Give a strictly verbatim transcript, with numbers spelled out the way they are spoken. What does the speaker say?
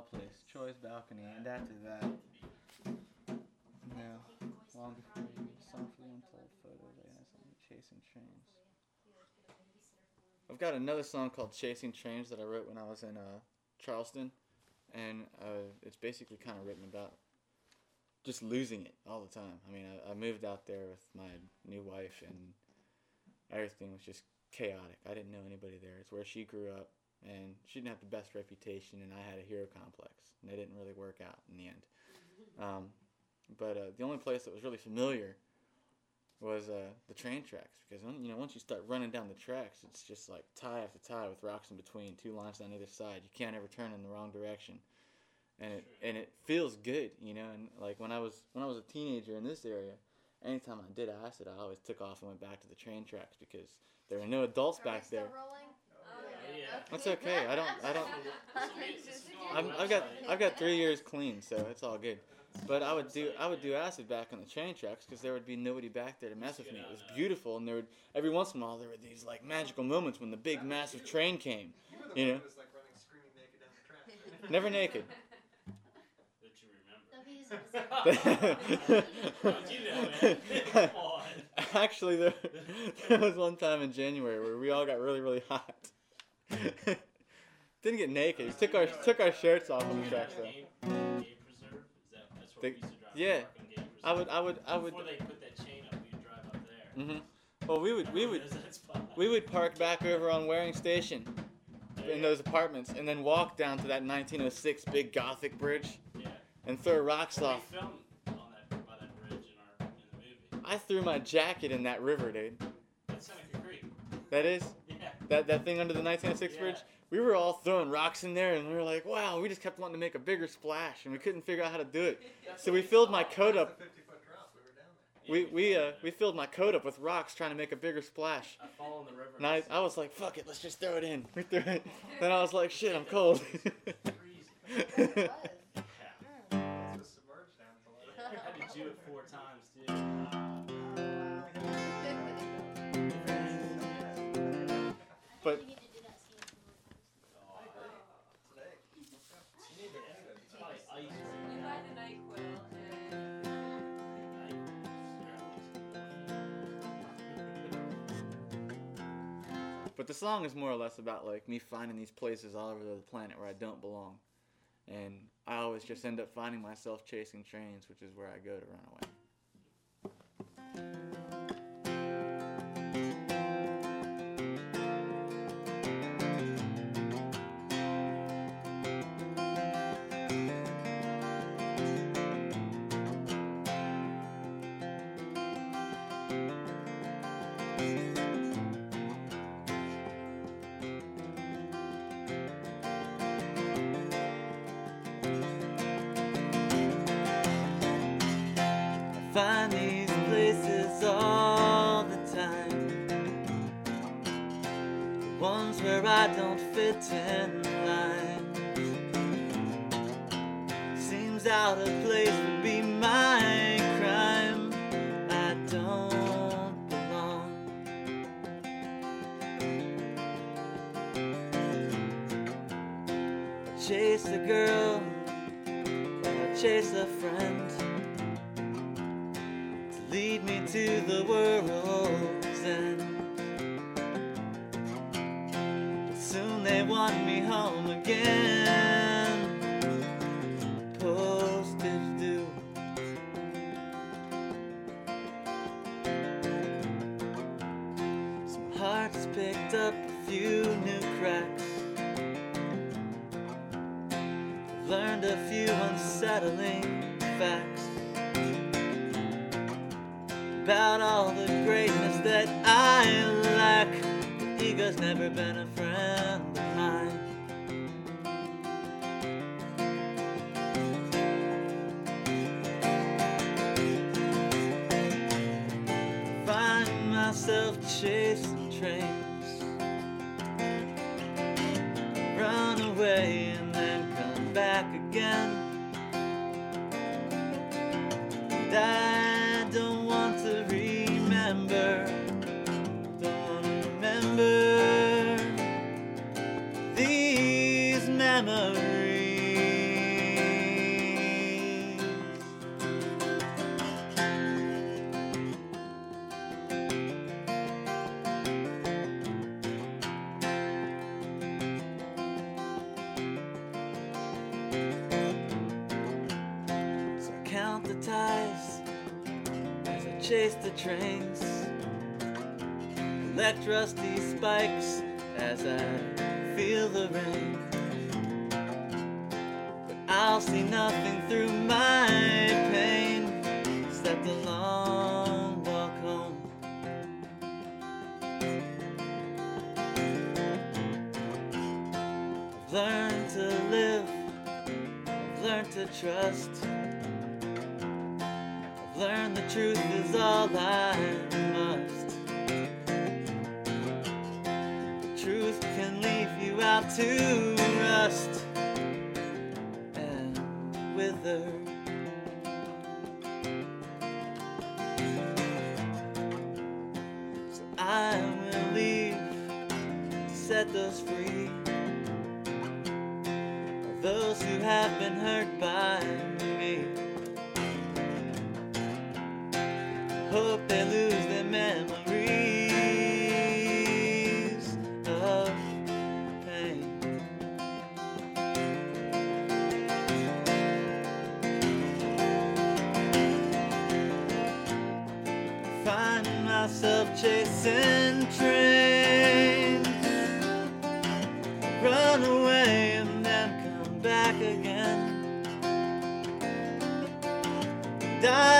place, Troy's Balcony, and after that, no, long before you, softly untold photos, I guess, I'm Chasing Trains. I've got another song called Chasing Trains that I wrote when I was in uh, Charleston, and uh, it's basically kind of written about just losing it all the time. I mean, I, I moved out there with my new wife, and everything was just chaotic. I didn't know anybody there. It's where she grew up, and she didn't have the best reputation, and I had a hero complex, and it didn't really work out in the end. Um, but uh, the only place that was really familiar was uh, the train tracks, because you know once you start running down the tracks, it's just like tie after tie with rocks in between, two lines on either side. You can't ever turn in the wrong direction, and it and it feels good, you know. And like when I was when I was a teenager in this area, anytime I did acid, I always took off and went back to the train tracks because there were no adults Are back we there. still rolling? Oh, yeah. That's okay. I don't. I don't. I'm, I've got. I've got three years clean, so it's all good. But I would do. I would do acid back on the train tracks because there would be nobody back there to mess with me. It was beautiful, and there would every once in a while there were these like magical moments when the big massive train came. You know. Was like running screaming naked down the track. Never naked. That you remember. How'd you know, man? Come on. Actually, there, there was one time in January where we all got really, really hot. Didn't get naked. We took our took our shirts off on the tracks though. Game, game preserve? Is that, that's where The- we used to drive yeah. to park on Game I would, I would, I would. Before they put that chain up, we'd drive up there. Mhm. Well, we would, we would, There's that spot. we would park back over on Waring Station in those apartments, and then walk down to that nineteen oh six big Gothic bridge Yeah. and throw rocks We off. filmed on that, by that bridge in, our, in the movie. I threw my jacket in that river, dude. That's Seneca Creek. That is Yeah. that that thing under the nineteen oh six Yeah. bridge. We were all throwing rocks in there, and we were like, wow. We just kept wanting to make a bigger splash, and we couldn't figure out how to do it. So we filled my coat up. fifty foot drop. We were down there. We we uh we filled my coat up with rocks trying to make a bigger splash. I fall in the river. And I, I was like, fuck it, let's just throw it in. We threw it. Then I was like, shit, I'm cold. Freezing. It was. Yeah. It was submerged down below. I had to do it four times, too. But It's probably ice You right buy the NyQuil but the song is more or less about like me finding these places all over the planet where I don't belong. And I always just end up finding myself chasing trains, which is where I go to run away. Find these places all the time, the ones where I don't fit in line. Seems out of place would be my crime. I don't belong. I chase a girl, I chase a friend, lead me to the world's end. But soon they want me home again. Postage due. Some hearts picked up a few new cracks. Learned a few unsettling facts about all the greatness that I lack. But ego's never been a friend of mine. Find myself chasing trains, run away and then come back again. And I don't want to remember, don't wanna remember these memories. the ties as I chase the trains, collect rusty spikes as I feel the rain. But I'll see nothing through my pain except the long walk home. I've learned to live, I've learned to trust, I've learned the truth is all I must. The truth can leave you out to rust and wither. So I will leave to set those free, those who have been hurt by me. Hope they lose their memories of pain. Find myself chasing trains, run away and then come back again. Die